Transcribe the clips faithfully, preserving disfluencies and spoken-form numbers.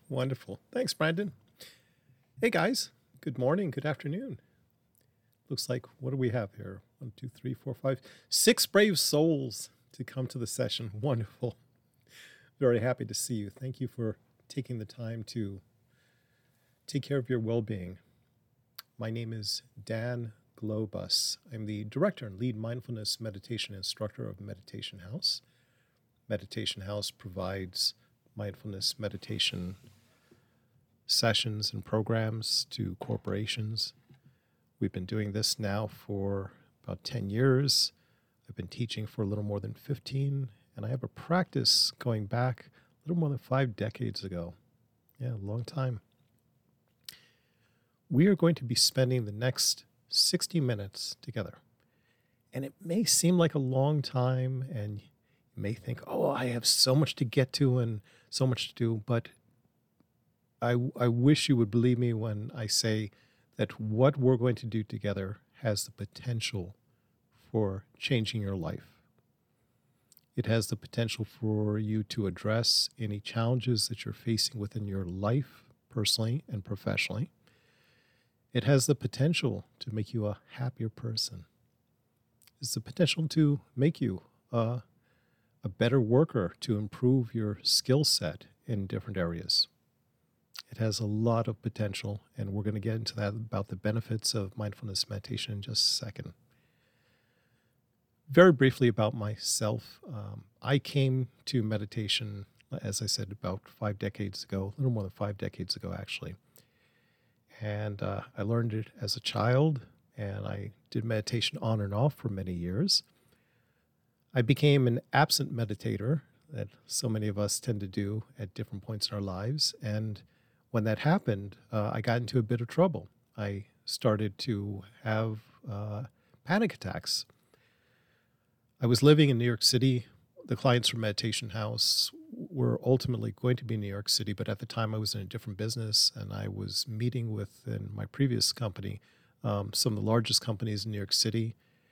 Wonderful. Thanks, Brandon. Hey, guys. Good morning. Good afternoon. Looks like, what do we have here? One, two, three, four, five, six brave souls to come to the session. Wonderful. Very happy to see you. Thank you for taking the time to take care of your well-being. My name is Dan Globus. I'm the director and lead mindfulness meditation instructor of Meditation House. Meditation House provides mindfulness meditation sessions and programs to corporations. We've been doing this now for about ten years. I've been teaching for a little more than fifteen, and I have a practice going back a little more than five decades ago. Yeah, a long time. We are going to be spending the next sixty minutes together. And it may seem like a long time, and you may think, oh, I have so much to get to and so much to do, but I, I wish you would believe me when I say that what we're going to do together has the potential for changing your life. It has the potential for you to address any challenges that you're facing within your life, personally and professionally. It has the potential to make you a happier person. It's the potential to make you a, a better worker, to improve your skill set in different areas. It has a lot of potential, and we're going to get into that about the benefits of mindfulness meditation in just a second. Very briefly about myself, um, I came to meditation, as I said, about five decades ago, a little more than five decades ago, actually. And uh, I learned it as a child, and I did meditation on and off for many years. I became an absent meditator, that so many of us tend to do at different points in our lives, and when that happened, uh, I got into a bit of trouble. I started to have uh, panic attacks. I was living in New York City. The clients from Meditation House were ultimately going to be in New York City, but at the time I was in a different business, and I was meeting with, in my previous company, um, some of the largest companies in New York City,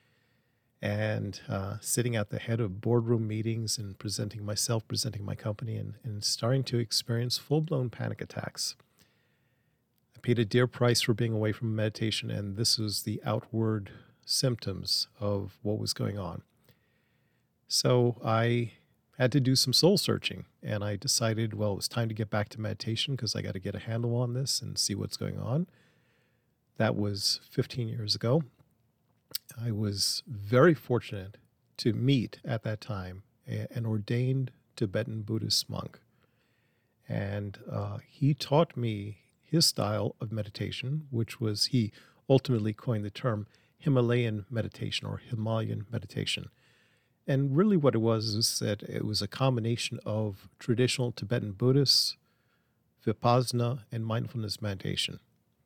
and uh, sitting at the head of boardroom meetings and presenting myself, presenting my company, and, and starting to experience full-blown panic attacks. I paid a dear price for being away from meditation, and this was the outward symptoms of what was going on. So I had to do some soul searching, and I decided, well, it was time to get back to meditation because I got to get a handle on this and see what's going on. That was fifteen years ago. I was very fortunate to meet at that time a, an ordained Tibetan Buddhist monk. And uh, he taught me his style of meditation, which was, he ultimately coined the term Himalayan meditation or Himalayan meditation. And really what it was is that it was a combination of traditional Tibetan Buddhists, Vipassana, and mindfulness meditation.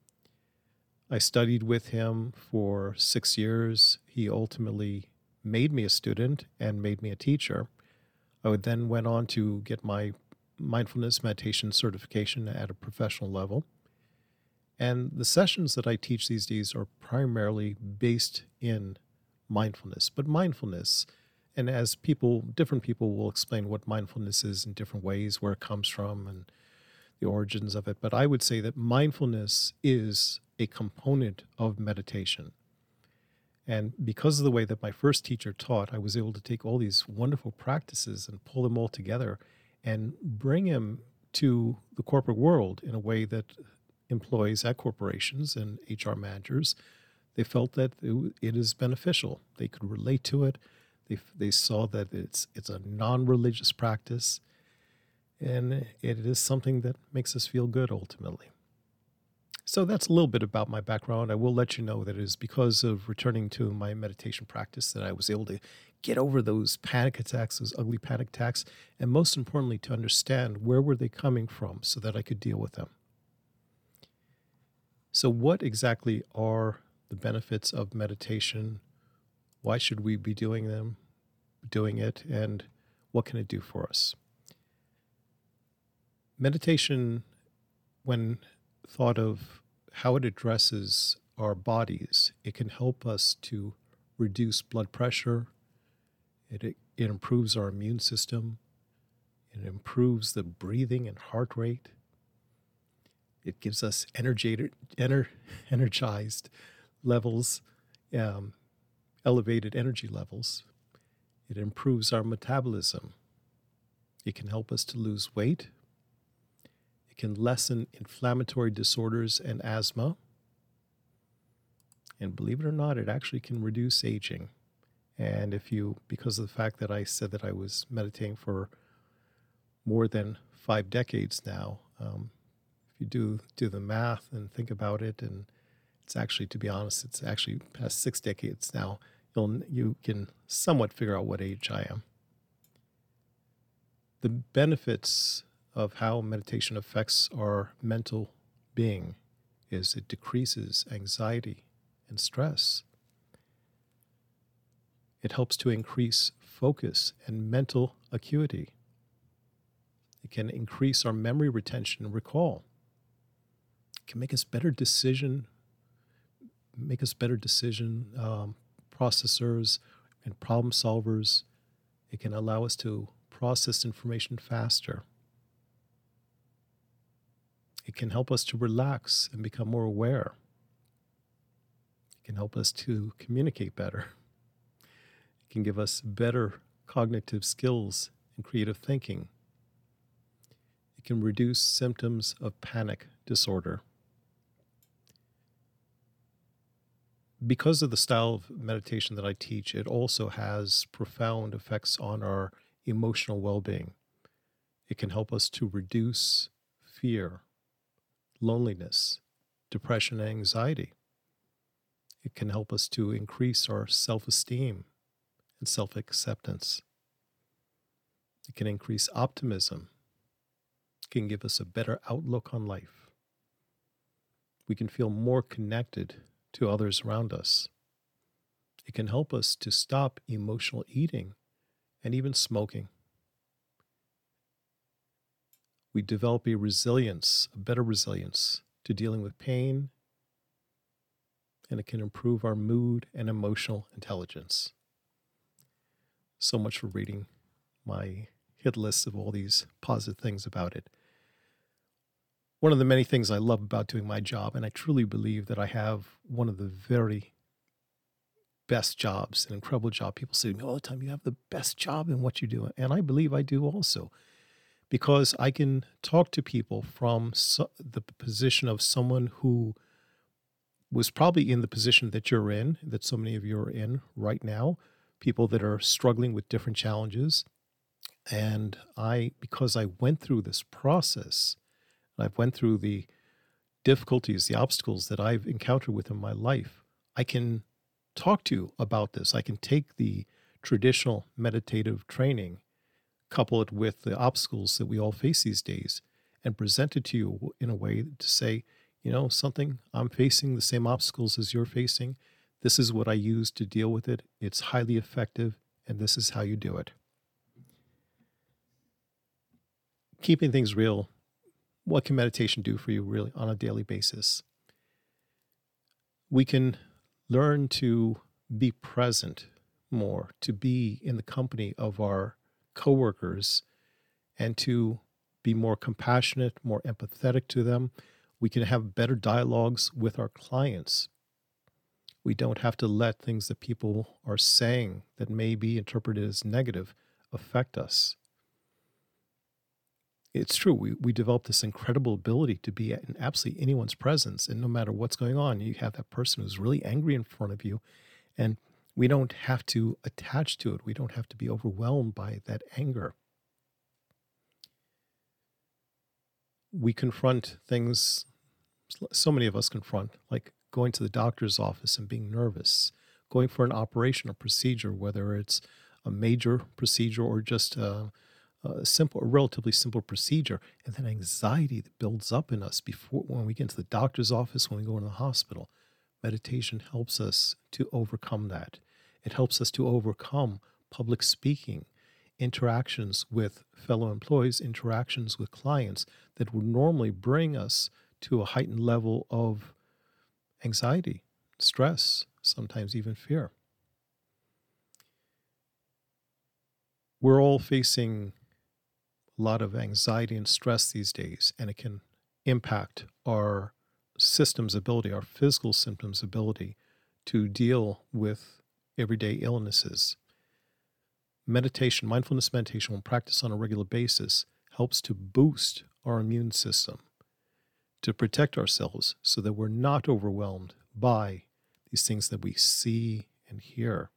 I studied with him for six years. He ultimately made me a student and made me a teacher. I would then went on to get my mindfulness meditation certification at a professional level. And the sessions that I teach these days are primarily based in mindfulness. But mindfulness, and as people, different people will explain what mindfulness is in different ways, where it comes from and the origins of it. But I would say that mindfulness is a component of meditation. And because of the way that my first teacher taught, I was able to take all these wonderful practices and pull them all together and bring them to the corporate world in a way that employees at corporations and H R managers, they felt that it, it is beneficial. They could relate to it. They, they saw that it's, it's a non-religious practice, and it is something that makes us feel good ultimately. So that's a little bit about my background. I will let you know that it is because of returning to my meditation practice that I was able to get over those panic attacks, those ugly panic attacks, and most importantly, to understand where were they coming from so that I could deal with them. So what exactly are the benefits of meditation? Why should we be doing them, doing it, and what can it do for us? Meditation, when thought of how it addresses our bodies, it can help us to reduce blood pressure. It, it improves our immune system. It improves the breathing and heart rate. It gives us energated, ener, energized levels, um, elevated energy levels. It improves our metabolism. It can help us to lose weight. It can lessen inflammatory disorders and asthma. And believe it or not, it actually can reduce aging. And if you, because of the fact that I said that I was meditating for more than five decades now, um, if you do do the math and think about it, and it's actually, to be honest, it's actually past six decades now, you'll you can somewhat figure out what age I am. The benefits of how meditation affects our mental being is it decreases anxiety and stress. It helps to increase focus and mental acuity. It can increase our memory retention and recall. It can make us better decision, make us better decision um, processors and problem solvers. It can allow us to process information faster. It can help us to relax and become more aware. It can help us to communicate better. It can give us better cognitive skills and creative thinking. It can reduce symptoms of panic disorder. Because of the style of meditation that I teach, it also has profound effects on our emotional well-being. It can help us to reduce fear, loneliness, depression, and anxiety. It can help us to increase our self-esteem and self-acceptance. It can increase optimism. It can give us a better outlook on life. We can feel more connected to others around us. It can help us to stop emotional eating and even smoking. We develop a resilience, a better resilience to dealing with pain, and it can improve our mood and emotional intelligence. So much for reading my hit list of all these positive things about it. One of the many things I love about doing my job, and I truly believe that I have one of the very best jobs, an incredible job. People say to me all the time, you have the best job in what you do. And I believe I do also, because I can talk to people from so, the position of someone who was probably in the position that you're in, that so many of you are in right now, people that are struggling with different challenges. And I, because I went through this process, I've went through the difficulties, the obstacles that I've encountered within my life, I can talk to you about this. I can take the traditional meditative training, couple it with the obstacles that we all face these days, and present it to you in a way to say, you know, something, I'm facing the same obstacles as you're facing. This is what I use to deal with it. It's highly effective, and this is how you do it. Keeping things real. What can meditation do for you really on a daily basis? We can learn to be present more, to be in the company of our coworkers, and to be more compassionate, more empathetic to them. We can have better dialogues with our clients. We don't have to let things that people are saying that may be interpreted as negative affect us. It's true, we, we develop this incredible ability to be in absolutely anyone's presence, and no matter what's going on, you have that person who's really angry in front of you, and we don't have to attach to it. We don't have to be overwhelmed by that anger. We confront things, so many of us confront, like going to the doctor's office and being nervous, going for an operation or procedure, whether it's a major procedure or just a a simple, a relatively simple procedure, and then anxiety that builds up in us before when we get into the doctor's office, when we go into the hospital. Meditation helps us to overcome that. It helps us to overcome public speaking, interactions with fellow employees, interactions with clients that would normally bring us to a heightened level of anxiety, stress, sometimes even fear. We're all facing a lot of anxiety and stress these days, and it can impact our system's ability, our physical symptoms' ability to deal with everyday illnesses. Meditation, mindfulness meditation, when practiced on a regular basis, helps to boost our immune system, to protect ourselves so that we're not overwhelmed by these things that we see and hear.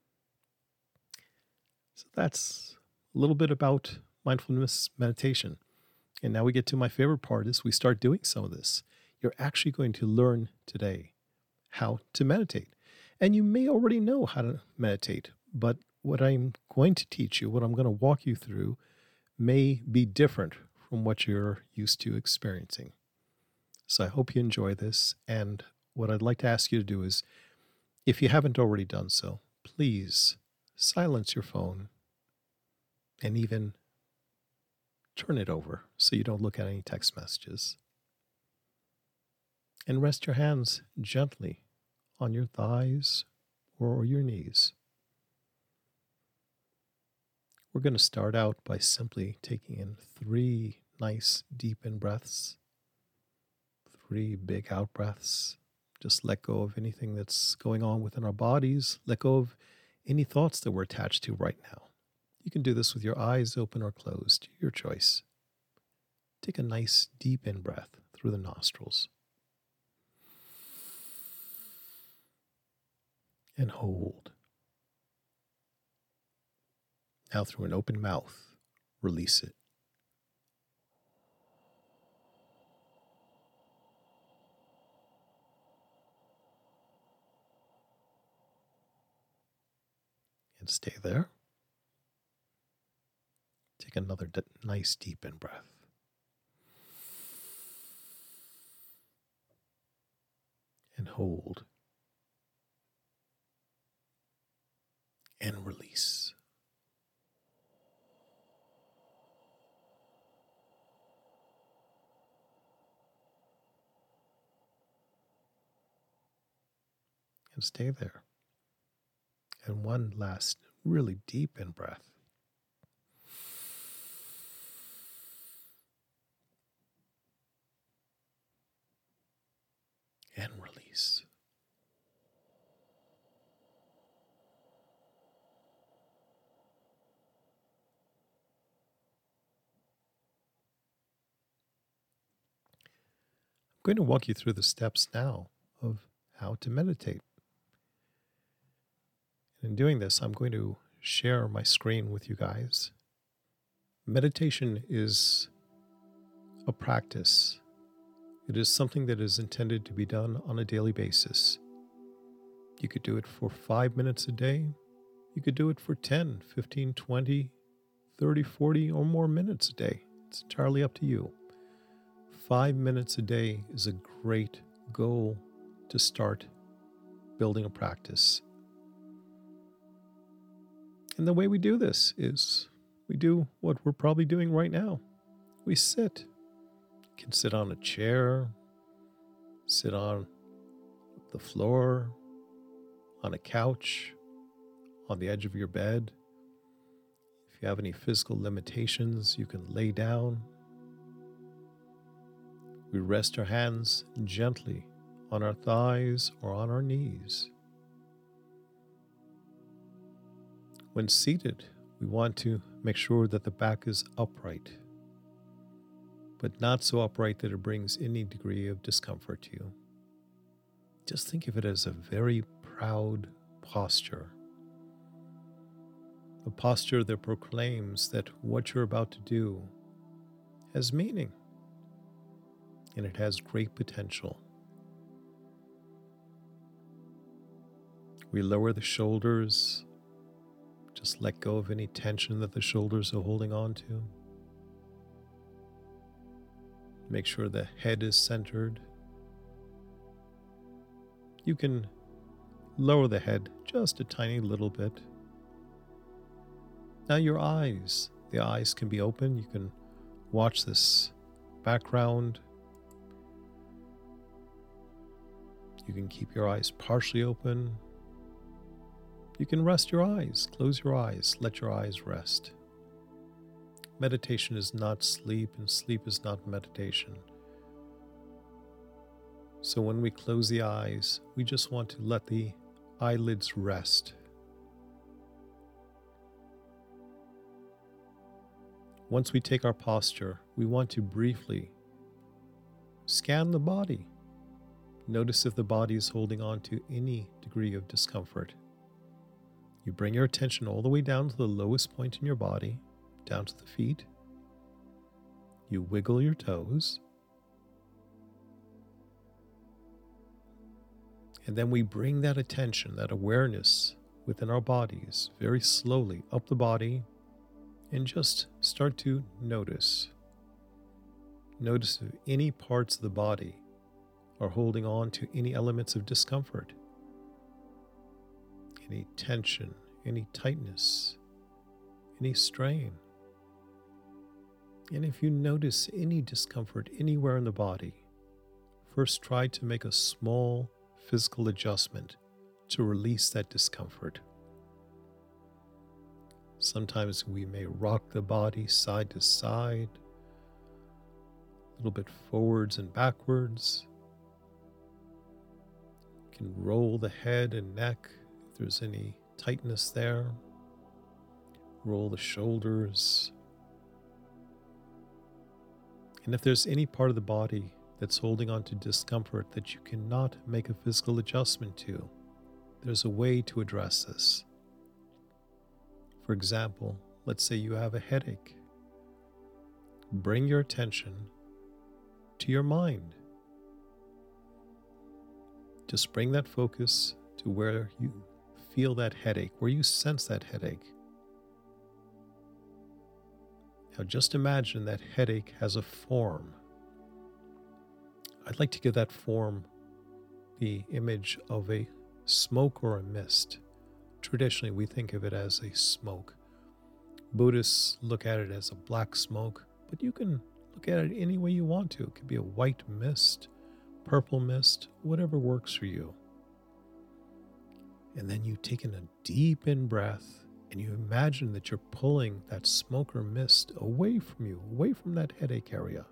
So that's a little bit about mindfulness meditation. And now we get to my favorite part is we start doing some of this. You're actually going to learn today how to meditate. And you may already know how to meditate, but what I'm going to teach you, what I'm going to walk you through, may be different from what you're used to experiencing. So I hope you enjoy this. And what I'd like to ask you to do is, if you haven't already done so, please silence your phone and even turn it over so you don't look at any text messages. And rest your hands gently on your thighs or your knees. We're going to start out by simply taking in three nice deep in breaths, three big out breaths. Just let go of anything that's going on within our bodies. Let go of any thoughts that we're attached to right now. You can do this with your eyes open or closed, your choice. Take a nice deep in breath through the nostrils. And hold. Now through an open mouth, release it. And stay there. Take another d- nice deep in breath. And hold. And release. And stay there. And one last really deep in breath. And release. I'm going to walk you through the steps now of how to meditate. And in doing this, I'm going to share my screen with you guys. Meditation is a practice. It is something that is intended to be done on a daily basis. You could do it for five minutes a day. You could do it for ten, fifteen, twenty, thirty, forty, or more minutes a day. It's entirely up to you. Five minutes a day is a great goal to start building a practice. And the way we do this is we do what we're probably doing right now. We sit. You can sit on a chair, sit on the floor, on a couch, on the edge of your bed. If you have any physical limitations, you can lay down. We rest our hands gently on our thighs or on our knees. When seated, we want to make sure that the back is upright, but not so upright that it brings any degree of discomfort to you. Just think of it as a very proud posture. A posture that proclaims that what you're about to do has meaning, and it has great potential. We lower the shoulders. Just let go of any tension that the shoulders are holding on to. Make sure the head is centered. You can lower the head just a tiny little bit. Now your eyes, the eyes can be open. You can watch this background. You can keep your eyes partially open. You can rest your eyes, close your eyes, let your eyes rest. Meditation is not sleep, and sleep is not meditation. So when we close the eyes, we just want to let the eyelids rest. Once we take our posture, we want to briefly scan the body. Notice if the body is holding on to any degree of discomfort. You bring your attention all the way down to the lowest point in your body, down to the feet. You wiggle your toes. And then we bring that attention, that awareness within our bodies very slowly up the body and just start to notice. Notice if any parts of the body are holding on to any elements of discomfort, any tension, any tightness, any strain. And if you notice any discomfort anywhere in the body, first try to make a small physical adjustment to release that discomfort. Sometimes we may rock the body side to side, a little bit forwards and backwards. You can roll the head and neck if there's any tightness there. Roll the shoulders. And if there's any part of the body that's holding on to discomfort that you cannot make a physical adjustment to, there's a way to address this. For example, let's say you have a headache. Bring your attention to your mind. Just bring that focus to where you feel that headache, where you sense that headache. Now just imagine that headache has a form. I'd like to give that form the image of a smoke or a mist. Traditionally, we think of it as a smoke. Buddhists look at it as a black smoke, but you can look at it any way you want to. It could be a white mist, purple mist, whatever works for you. And then you take in a deep in breath and you imagine that you're pulling that smoke or mist away from you, away from that headache area.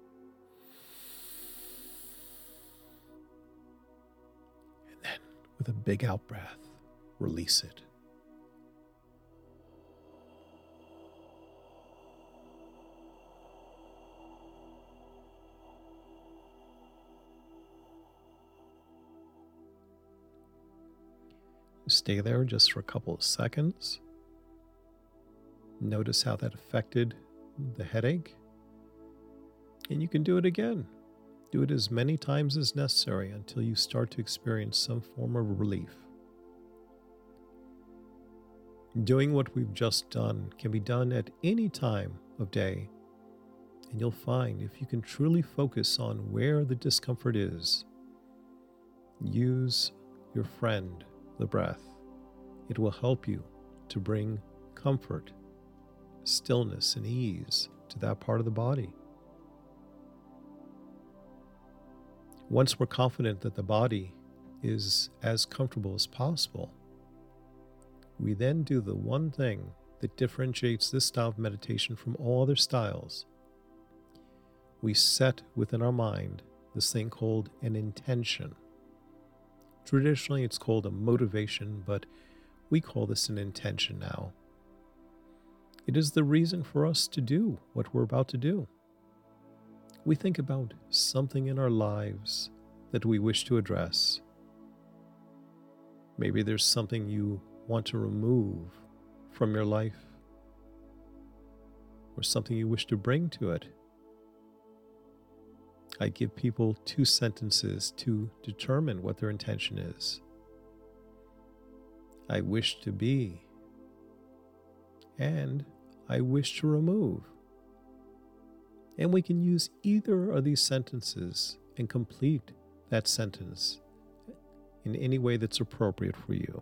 And then with a big out breath, release it. Stay there just for a couple of seconds. Notice how that affected the headache. And you can do it again. Do it as many times as necessary until you start to experience some form of relief. Doing what we've just done can be done at any time of day, and you'll find if you can truly focus on where the discomfort is, use your friend, the breath. It will help you to bring comfort, stillness, and ease to that part of the body. Once we're confident that the body is as comfortable as possible, we then do the one thing that differentiates this style of meditation from all other styles. We set within our mind this thing called an intention. Traditionally, it's called a motivation, but we call this an intention now. It is the reason for us to do what we're about to do. We think about something in our lives that we wish to address. Maybe there's something you want to remove from your life, or something you wish to bring to it. I give people two sentences to determine what their intention is. I wish to be, and I wish to remove. And we can use either of these sentences and complete that sentence in any way that's appropriate for you.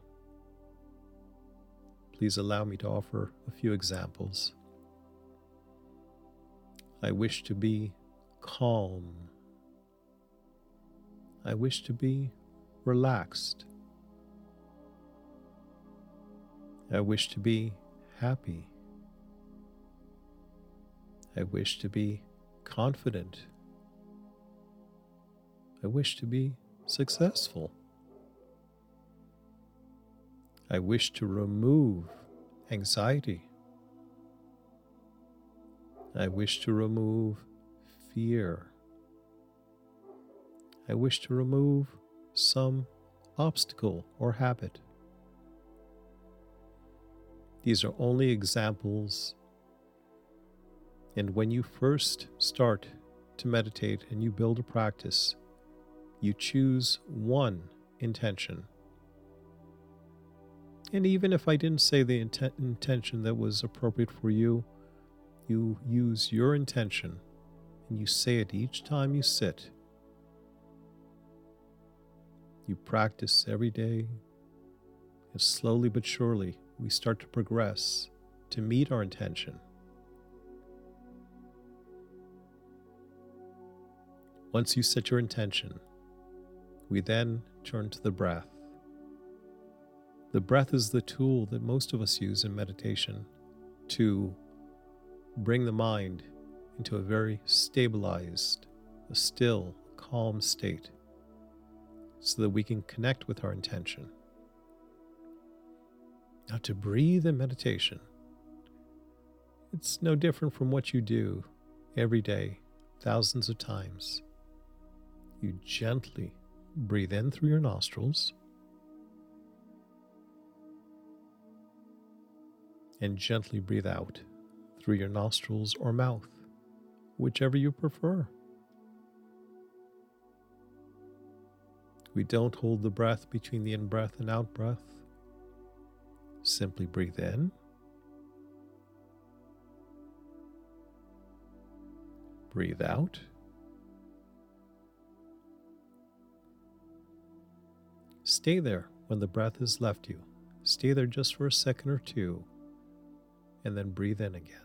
Please allow me to offer a few examples. I wish to be calm. I wish to be relaxed. I wish to be happy. I wish to be confident. I wish to be successful. I wish to remove anxiety. I wish to remove fear. I wish to remove some obstacle or habit. These are only examples, and when you first start to meditate and you build a practice, you choose one intention. And even if I didn't say the intent, intention that was appropriate for you, you use your intention and you say it each time you sit. You practice every day, and slowly but surely we start to progress to meet our intention. Once you set your intention, we then turn to the breath. The breath is the tool that most of us use in meditation to bring the mind into a very stabilized, a still, calm state so that we can connect with our intention. Now, to breathe in meditation, it's no different from what you do every day, thousands of times. You gently breathe in through your nostrils and gently breathe out through your nostrils or mouth, whichever you prefer. We don't hold the breath between the in-breath and out-breath. Simply breathe in. Breathe out. Stay there when the breath has left you. Stay there just for a second or two, and then breathe in again.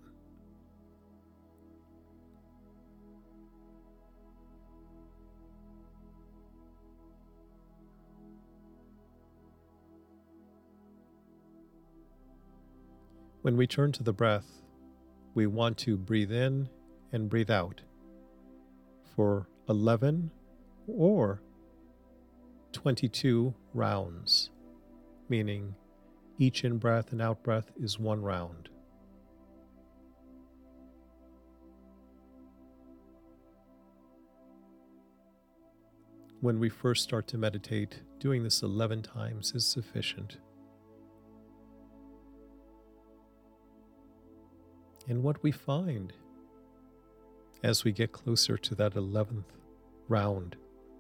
When we turn to the breath, we want to breathe in and breathe out for eleven or twenty-two rounds, meaning each in-breath and out-breath is one round. When we first start to meditate, doing this eleven times is sufficient. And what we find as we get closer to that eleventh round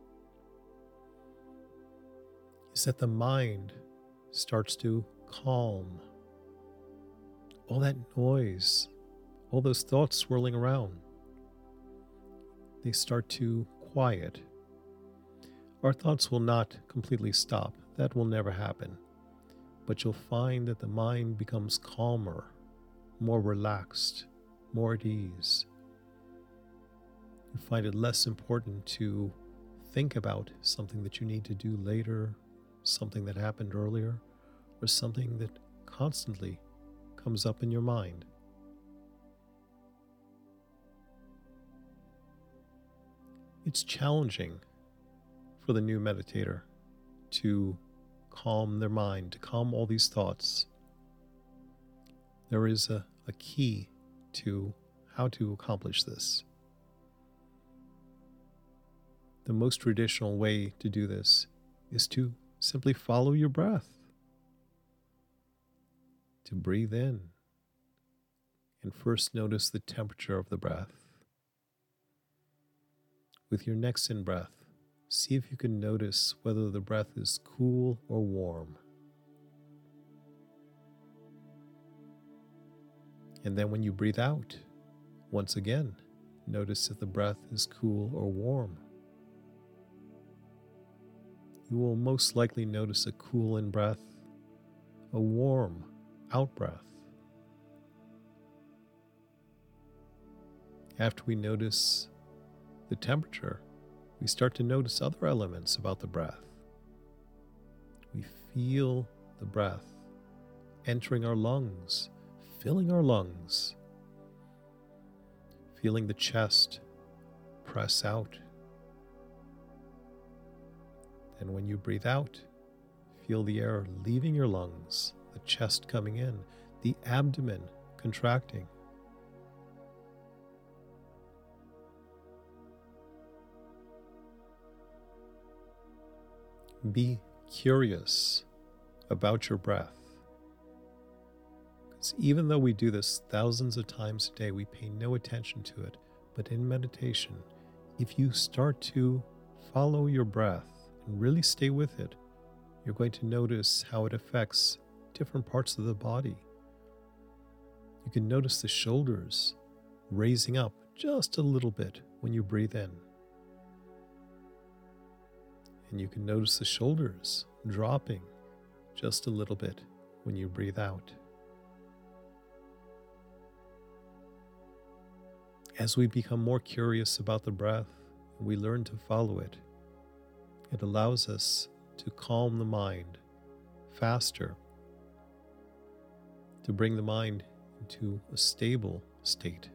is that the mind starts to calm. All that noise, all those thoughts swirling around, they start to quiet. Our thoughts will not completely stop. That will never happen. But you'll find that the mind becomes calmer, more relaxed, more at ease. You find it less important to think about something that you need to do later, something that happened earlier, or something that constantly comes up in your mind. It's challenging for the new meditator to calm their mind, to calm all these thoughts. There is a, a key to how to accomplish this. The most traditional way to do this is to simply follow your breath, to breathe in and first notice the temperature of the breath. With your next in-breath, see if you can notice whether the breath is cool or warm. And then when you breathe out, once again, notice if the breath is cool or warm. You will most likely notice a cool in-breath, a warm out-breath. After we notice the temperature, we start to notice other elements about the breath. We feel the breath entering our lungs, filling our lungs, feeling the chest press out, And when you breathe out, feel the air leaving your lungs, the chest coming in, the abdomen contracting. Be curious about your breath. Because even though we do this thousands of times a day, we pay no attention to it. But in meditation, if you start to follow your breath and really stay with it, you're going to notice how it affects different parts of the body. You can notice the shoulders raising up just a little bit when you breathe in. And you can notice the shoulders dropping just a little bit when you breathe out. As we become more curious about the breath, and we learn to follow it, it allows us to calm the mind faster, to bring the mind into a stable state.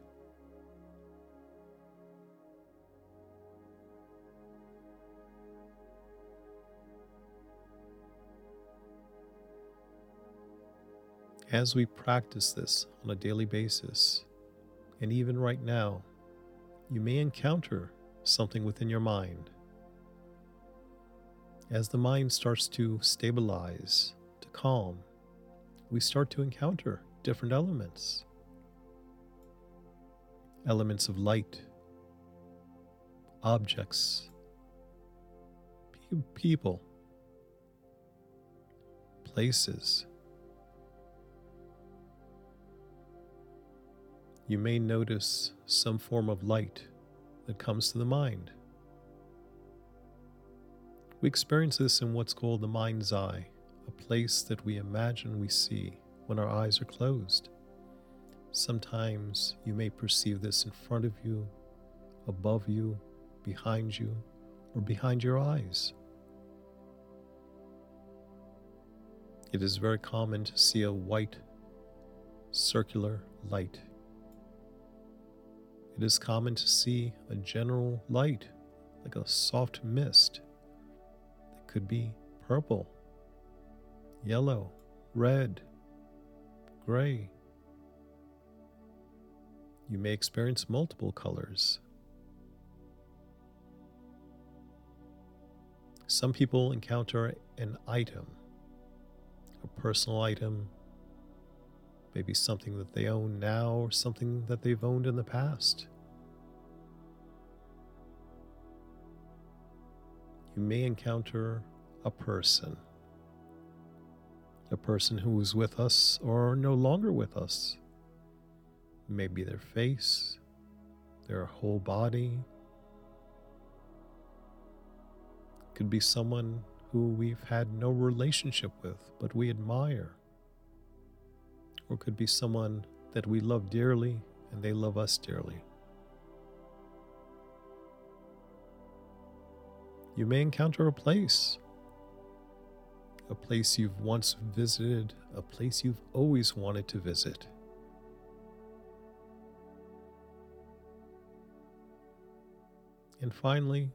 As we practice this on a daily basis, and even right now, you may encounter something within your mind. As the mind starts to stabilize, to calm, we start to encounter different elements. Elements of light, objects, pe- people, places. You may notice some form of light that comes to the mind. We experience this in what's called the mind's eye, a place that we imagine we see when our eyes are closed. Sometimes you may perceive this in front of you, above you, behind you, or behind your eyes. It is very common to see a white, circular light. It is common to see a general light, like a soft mist. It could be purple, yellow, red, gray. You may experience multiple colors. Some people encounter an item, a personal item, maybe something that they own now or something that they've owned in the past. You may encounter a person, a person who was with us or no longer with us. Maybe their face, their whole body. Could be someone who we've had no relationship with, but we admire. Or could be someone that we love dearly and they love us dearly. You may encounter a place, a place you've once visited, a place you've always wanted to visit. And finally,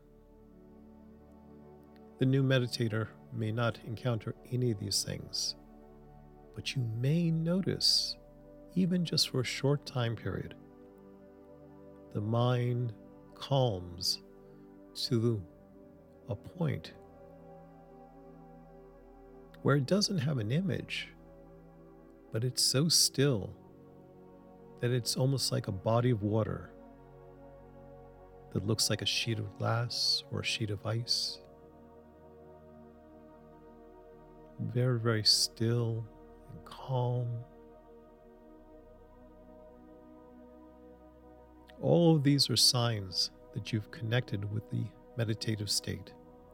the new meditator may not encounter any of these things, but you may notice, even just for a short time period, the mind calms to a point where it doesn't have an image, but it's so still that it's almost like a body of water that looks like a sheet of glass or a sheet of ice. Very, very still and calm. All of these are signs that you've connected with the meditative state.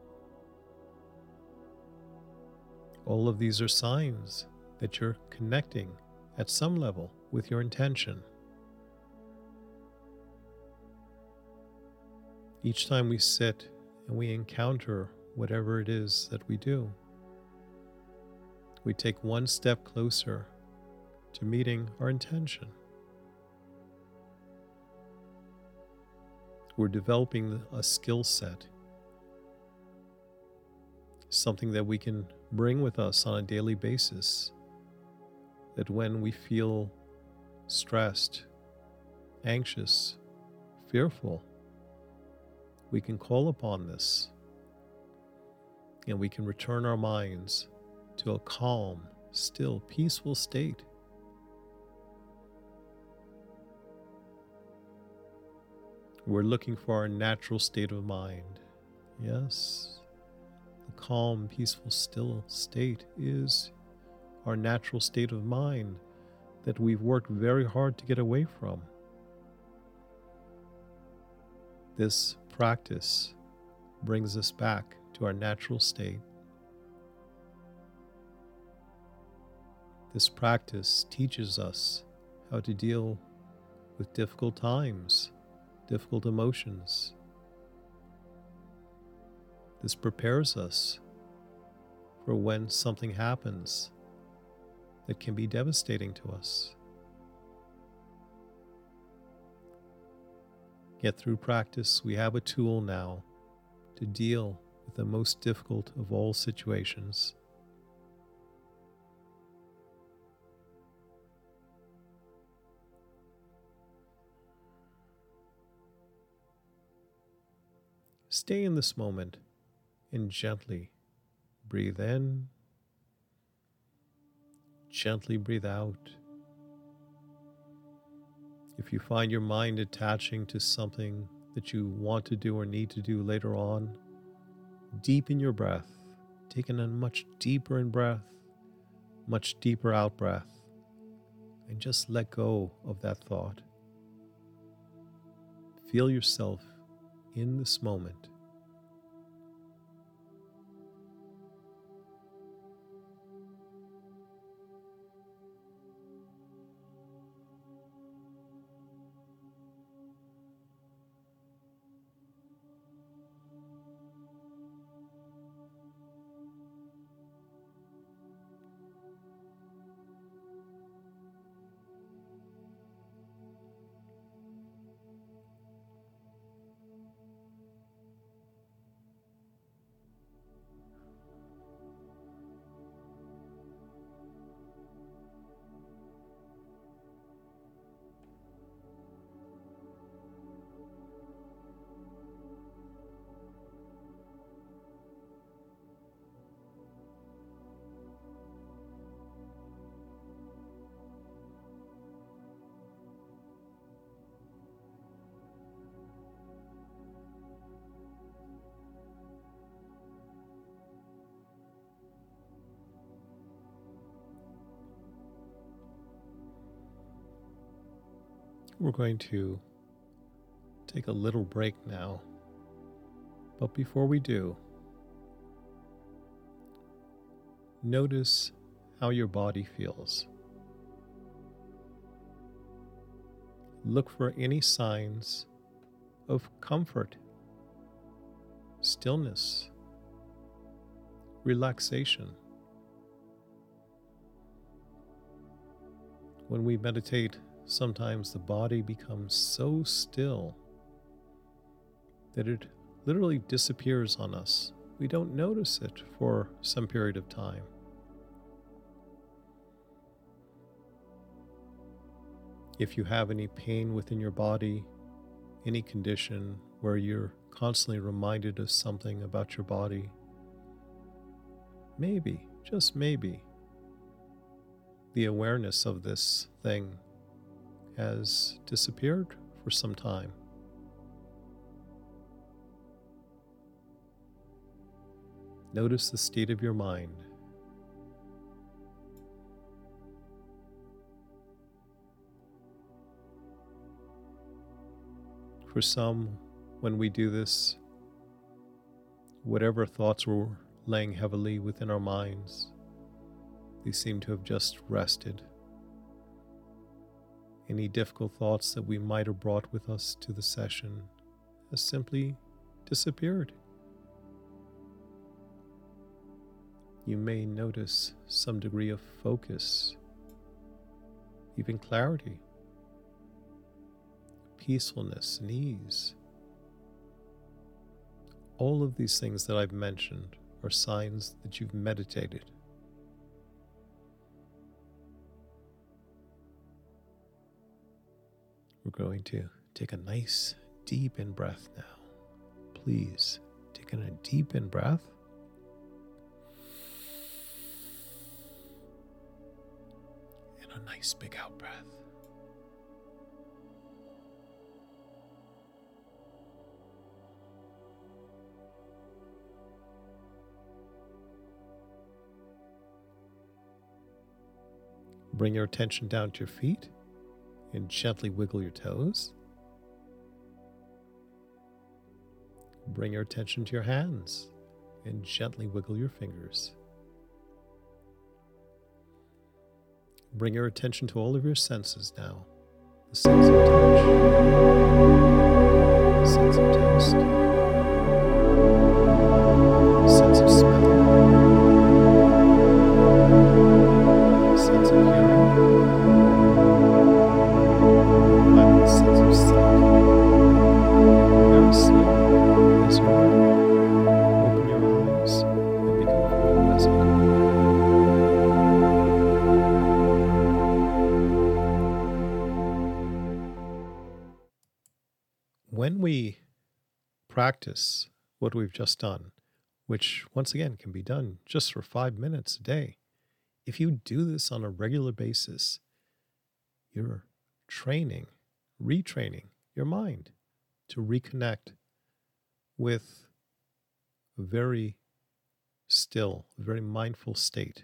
All of these are signs that you're connecting at some level with your intention. Each time we sit and we encounter whatever it is that we do, we take one step closer to meeting our intention. We're developing a skill set something that we can bring with us on a daily basis, that when we feel stressed, anxious, fearful, we can call upon this and we can return our minds to a calm, still, peaceful state. We're looking for our natural state of mind. Yes, the calm, peaceful, still state is our natural state of mind that we've worked very hard to get away from. This practice brings us back to our natural state. This practice teaches us how to deal with difficult times, difficult emotions. This prepares us for when something happens that can be devastating to us. Yet through practice, we have a tool now to deal with the most difficult of all situations. Stay in this moment and gently breathe in, gently breathe out. If you find your mind attaching to something that you want to do or need to do later on, deepen your breath, take in a much deeper in breath, much deeper out breath, and just let go of that thought. Feel yourself in this moment. We're going to take a little break now, but before we do, notice how your body feels. Look for any signs of comfort, stillness, relaxation. When we meditate, sometimes the body becomes so still that it literally disappears on us. We don't notice it for some period of time. If you have any pain within your body, any condition where you're constantly reminded of something about your body, maybe, just maybe, the awareness of this thing has disappeared for some time. Notice the state of your mind. For some, when we do this, whatever thoughts were laying heavily within our minds, they seem to have just rested. Any difficult thoughts that we might have brought with us to the session has simply disappeared. You may notice some degree of focus, even clarity, peacefulness and ease. All of these things that I've mentioned are signs that you've meditated. We're going to take a nice deep in breath now. Please take in a deep in breath. And a nice big out breath. Bring your attention down to your feet and gently wiggle your toes. Bring your attention to your hands and gently wiggle your fingers. Bring your attention to all of your senses now. The sense of touch, the sense of taste, the sense of smell, the sense of hearing, and finally the sense of sight. Very slowly, as you're ready, open your eyes and become fully present. When we practice what we've just done, which once again can be done just for five minutes a day, if you do this on a regular basis, you're training, retraining your mind to reconnect with a very still, very mindful state.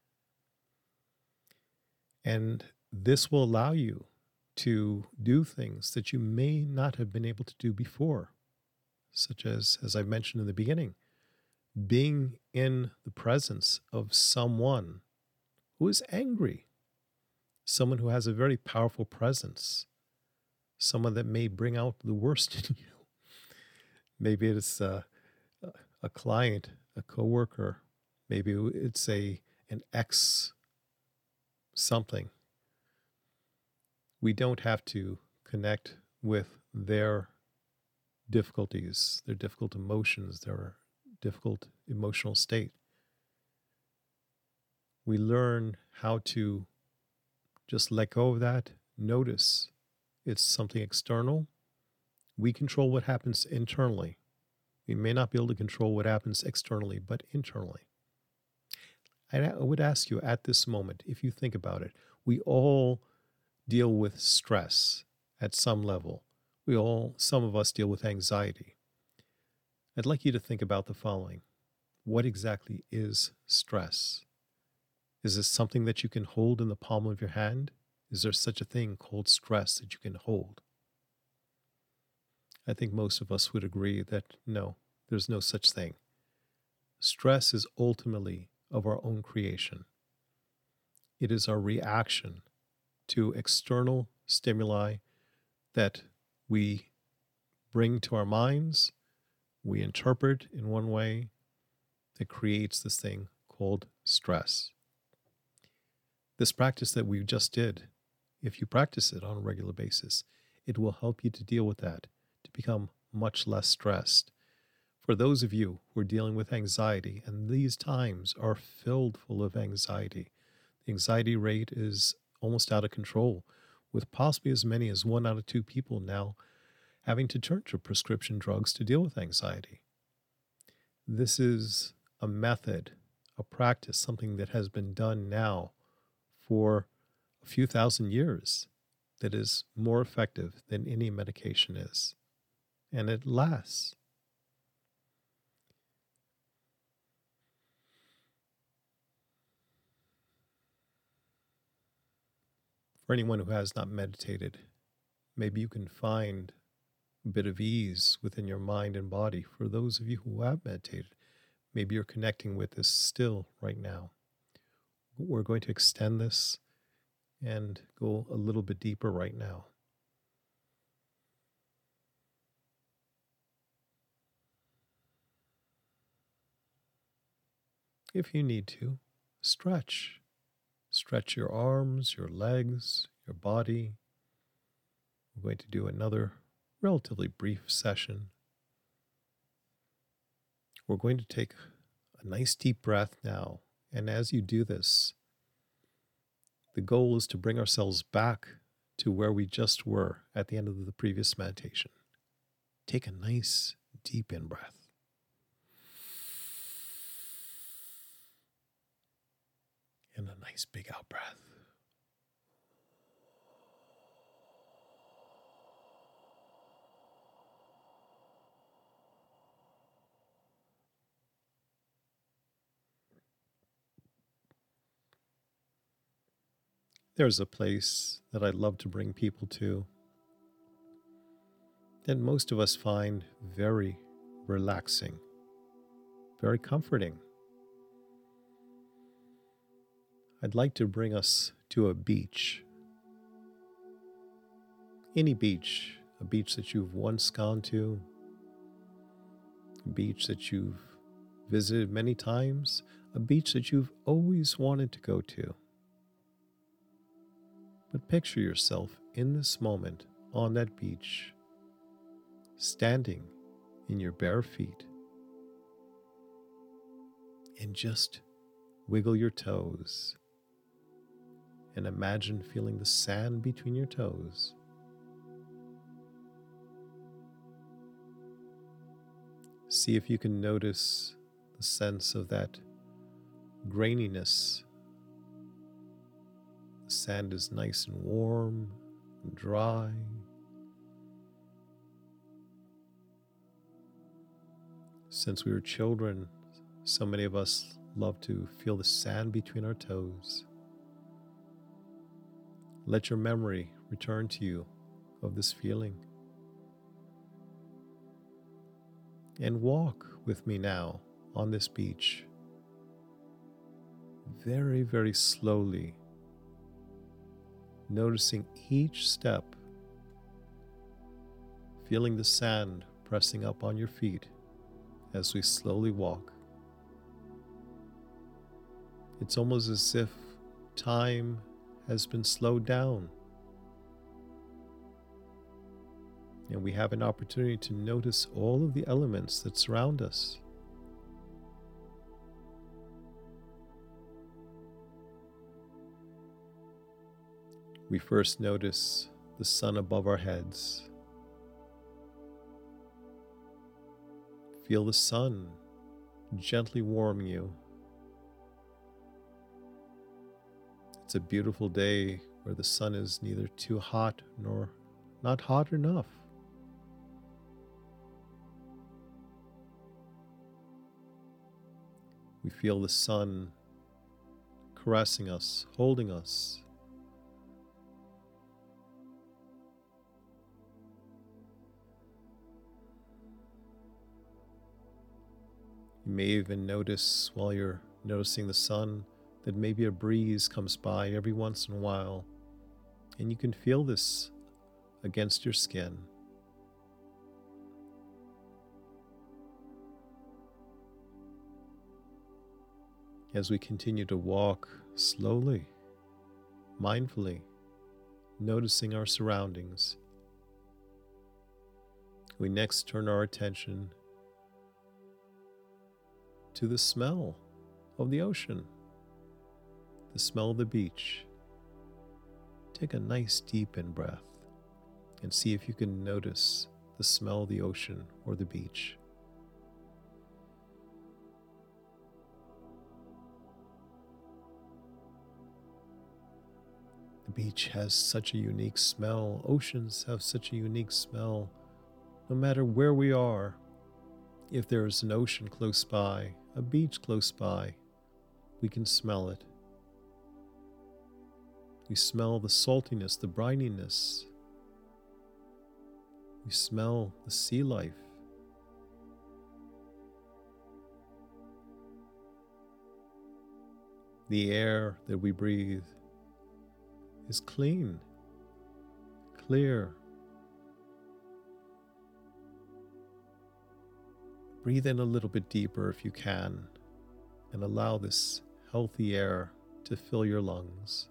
And this will allow you to do things that you may not have been able to do before, such as, as I mentioned in the beginning, being in the presence of someone who is angry, someone who has a very powerful presence, someone that may bring out the worst in you. Maybe it's a, a client, a coworker, maybe it's a an ex something. We don't have to connect with their difficulties, their difficult emotions, their difficult emotional state. We learn how to just let go of that, notice it's something external. We control what happens internally. We may not be able to control what happens externally, but internally. I would ask you at this moment, if you think about it, we all deal with stress at some level. We all, some of us deal with anxiety. I'd like you to think about the following. What exactly is stress? Is this something that you can hold in the palm of your hand? Is there such a thing called stress that you can hold? I think most of us would agree that no, there's no such thing. Stress is ultimately of our own creation. It is our reaction to external stimuli that we bring to our minds, we interpret in one way that creates this thing called stress. This practice that we just did, if you practice it on a regular basis, it will help you to deal with that, to become much less stressed. For those of you who are dealing with anxiety, and these times are filled full of anxiety, the anxiety rate is almost out of control, with possibly as many as one out of two people now having to turn to prescription drugs to deal with anxiety. This is a method, a practice, something that has been done now for a few thousand years that is more effective than any medication is. And it lasts. For anyone who has not meditated, maybe you can find a bit of ease within your mind and body. For those of you who have meditated, maybe you're connecting with this still right now. We're going to extend this and go a little bit deeper right now. If you need to, stretch. Stretch your arms, your legs, your body. We're going to do another relatively brief session. We're going to take a nice deep breath now. And as you do this, the goal is to bring ourselves back to where we just were at the end of the previous meditation. Take a nice deep in breath. And a nice big out breath. There's a place that I'd love to bring people to that most of us find very relaxing, very comforting. I'd like to bring us to a beach. Any beach, a beach that you've once gone to, a beach that you've visited many times, a beach that you've always wanted to go to. But picture yourself in this moment on that beach, standing in your bare feet, and just wiggle your toes and imagine feeling the sand between your toes. See if you can notice the sense of that graininess. The sand is nice and warm and dry. Since we were children, so many of us love to feel the sand between our toes. Let your memory return to you of this feeling. And walk with me now on this beach. Very, very slowly, noticing each step, feeling the sand pressing up on your feet as we slowly walk. It's almost as if time has been slowed down, and we have an opportunity to notice all of the elements that surround us. We first notice the sun above our heads. Feel the sun gently warming you. It's a beautiful day where the sun is neither too hot nor not hot enough. We feel the sun caressing us, holding us. You may even notice while you're noticing the sun that maybe a breeze comes by every once in a while, and you can feel this against your skin. As we continue to walk slowly, mindfully, noticing our surroundings, we next turn our attention to the smell of the ocean, the smell of the beach. Take a nice deep in breath and see if you can notice the smell of the ocean or the beach. The beach has such a unique smell. Oceans have such a unique smell. No matter where we are, if there is an ocean close by, a beach close by, we can smell it. We smell the saltiness, the brininess. We smell the sea life. The air that we breathe is clean, clear. Breathe in a little bit deeper if you can, and allow this healthy air to fill your lungs.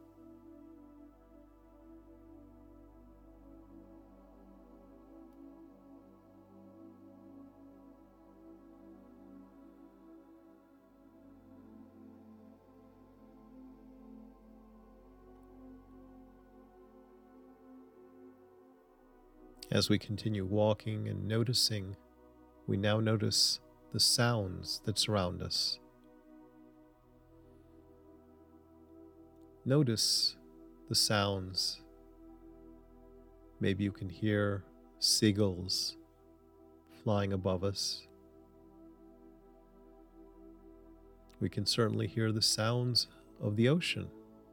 As we continue walking and noticing, we now notice the sounds that surround us. Notice the sounds. Maybe you can hear seagulls flying above us. We can certainly hear the sounds of the ocean.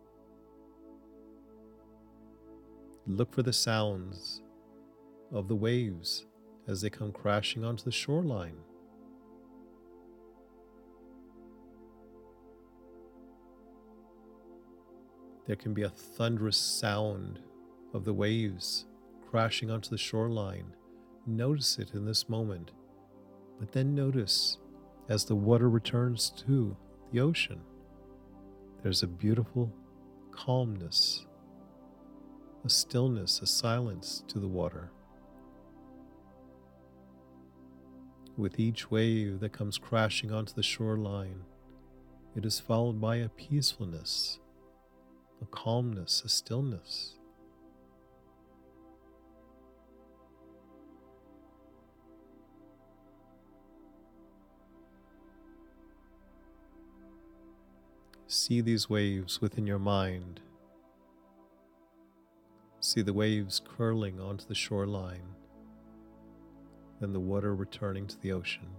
Look for the sounds of the waves as they come crashing onto the shoreline. There can be a thunderous sound of the waves crashing onto the shoreline. Notice it in this moment, but then notice as the water returns to the ocean, there's a beautiful calmness, a stillness, a silence to the water. With each wave that comes crashing onto the shoreline, it is followed by a peacefulness, a calmness, a stillness. See these waves within your mind. See the waves curling onto the shoreline, then the water returning to the ocean.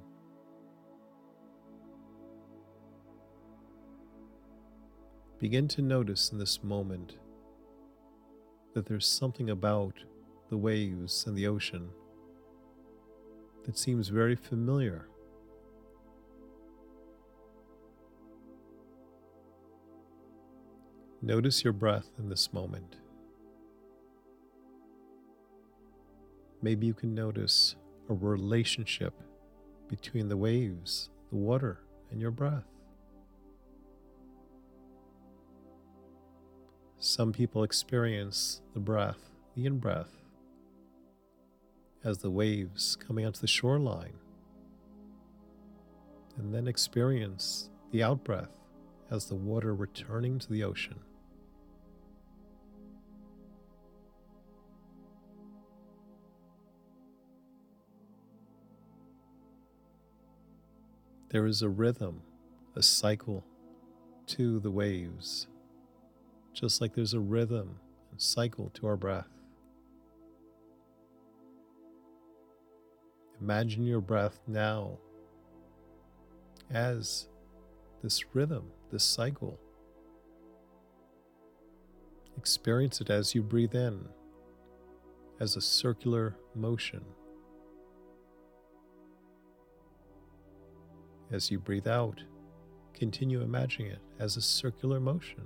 Begin to notice in this moment that there's something about the waves and the ocean that seems very familiar. Notice your breath in this moment. Maybe you can notice a relationship between the waves, the water, and your breath. Some people experience the breath, the in-breath, as the waves coming onto the shoreline, and then experience the out-breath as the water returning to the ocean. There is a rhythm, a cycle to the waves, just like there's a rhythm and cycle to our breath. Imagine your breath now as this rhythm, this cycle. Experience it as you breathe in, as a circular motion. As you breathe out, continue imagining it as a circular motion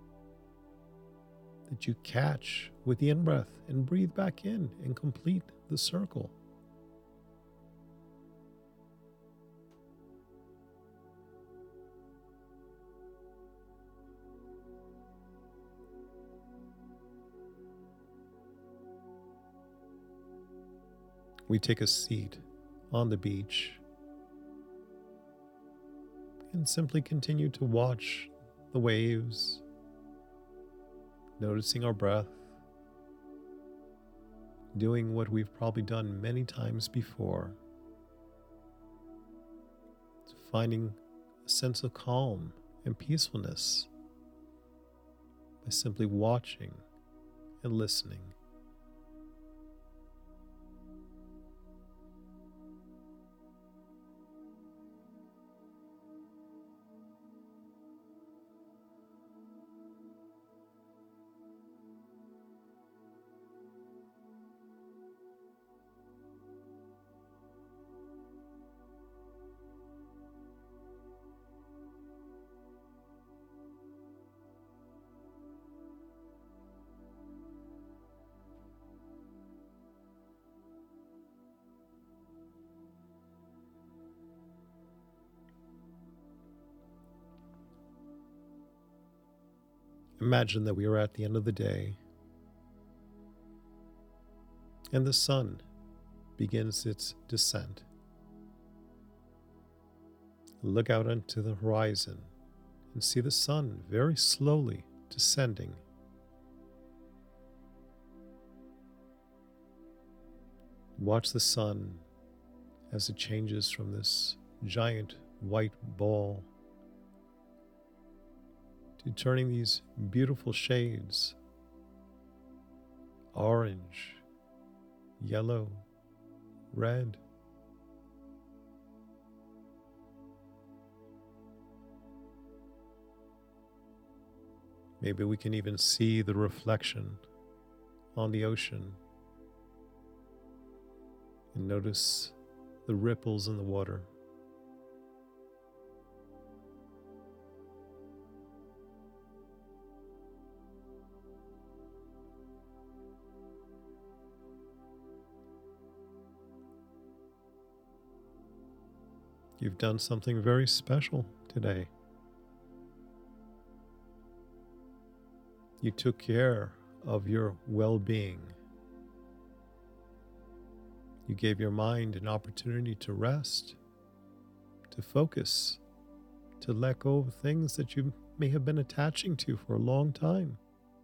that you catch with the in-breath and breathe back in and complete the circle. We take a seat on the beach and simply continue to watch the waves, noticing our breath, doing what we've probably done many times before, finding a sense of calm and peacefulness by simply watching and listening. Imagine that we are at the end of the day and the sun begins its descent. Look out into the horizon and see the sun very slowly descending. Watch the sun as it changes from this giant white ball to turning these beautiful shades: orange, yellow, red. Maybe we can even see the reflection on the ocean and notice the ripples in the water. You've done something very special today. You took care of your well-being. You gave your mind an opportunity to rest, to focus, to let go of things that you may have been attaching to for a long time.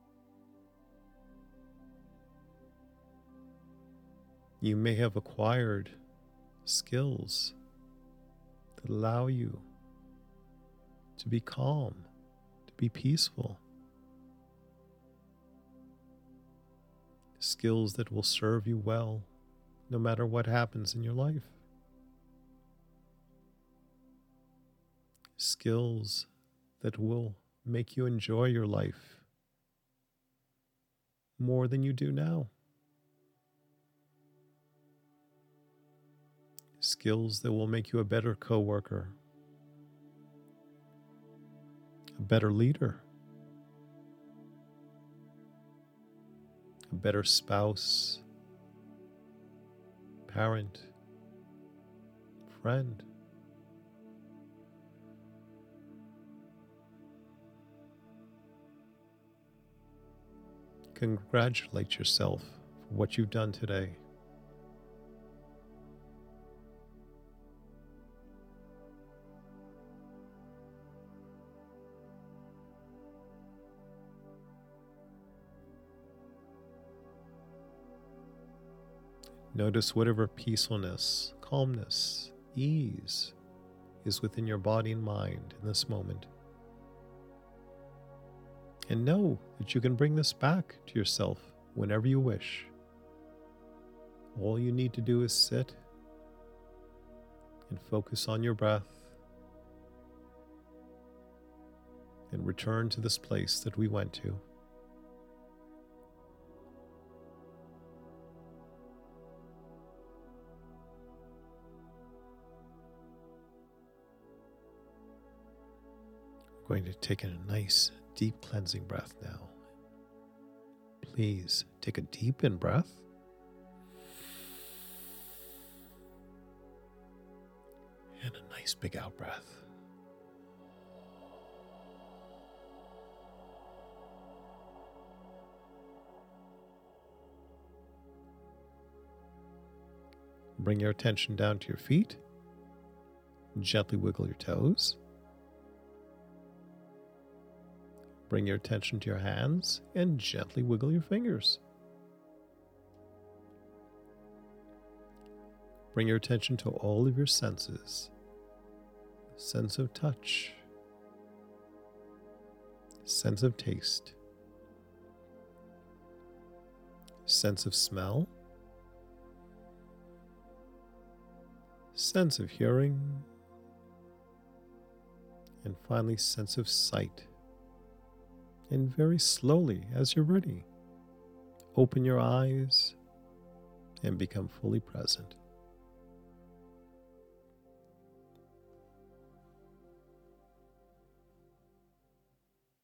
You may have acquired skills that allow you to be calm, to be peaceful. Skills that will serve you well no matter what happens in your life. Skills that will make you enjoy your life more than you do now. Skills that will make you a better coworker, a better leader, a better spouse, parent, friend. Congratulate yourself for what you've done today. Notice whatever peacefulness, calmness, ease is within your body and mind in this moment. And know that you can bring this back to yourself whenever you wish. All you need to do is sit and focus on your breath and return to this place that we went to. Going to take in a nice deep cleansing breath now. Please take a deep in breath and a nice big out breath. Bring your attention down to your feet. Gently wiggle your toes. Bring your attention to your hands and gently wiggle your fingers. Bring your attention to all of your senses. Sense of touch, sense of taste, sense of smell, sense of hearing, and finally sense of sight. And very slowly, as you're ready, open your eyes and become fully present.